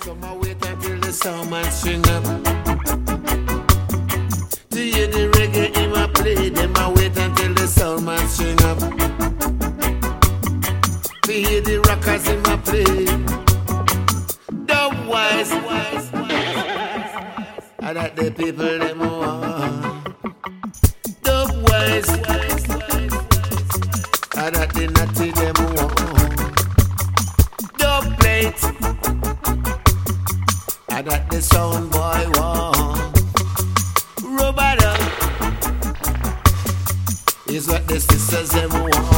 Some I wait until the soundman string up. To hear the reggae in my play, them I wait until the soundman string up. To hear the rockers in my play. Dumb wise, and that the people them want. Dumb wise, and that the natty them want. Dumb plate, and that the sound boy want. Rubber is what the sisters them want.